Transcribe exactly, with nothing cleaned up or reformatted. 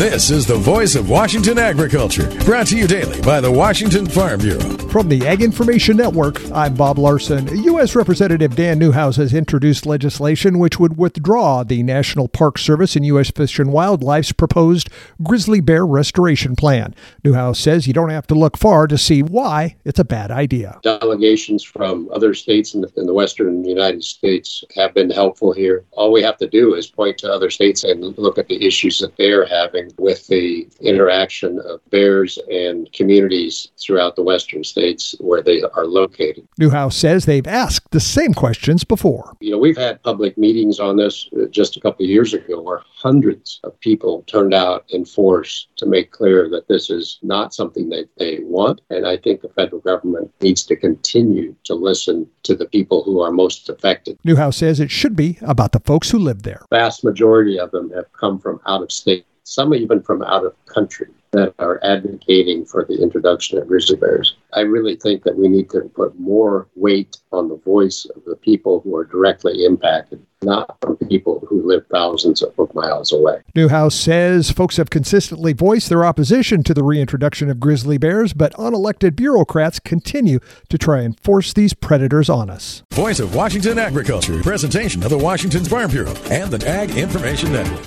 This is the voice of Washington agriculture, brought to you daily by the Washington Farm Bureau. From the Ag Information Network, I'm Bob Larson. U S. Representative Dan Newhouse has introduced legislation which would withdraw the National Park Service and U S. Fish and Wildlife's proposed grizzly bear restoration plan. Newhouse says you don't have to look far to see why it's a bad idea. Delegations from other states in the, in the western United States have been helpful here. All we have to do is point to other states and look at the issues that they're having with the interaction of bears and communities throughout the western states where they are located. Newhouse says they've asked the same questions before. You know, we've had public meetings on this just a couple of years ago where hundreds of people turned out in force to make clear that this is not something that they want. And I think the federal government needs to continue to listen to the people who are most affected. Newhouse says it should be about the folks who live there. Vast majority of them have come from out of state, some even from out of country, that are advocating for the introduction of grizzly bears. I really think that we need to put more weight on the voice of the people who are directly impacted, not from people who live thousands of miles away. Newhouse says folks have consistently voiced their opposition to the reintroduction of grizzly bears, but unelected bureaucrats continue to try and force these predators on us. Voice of Washington agriculture, presentation of the Washington Farm Bureau and the Ag Information Network.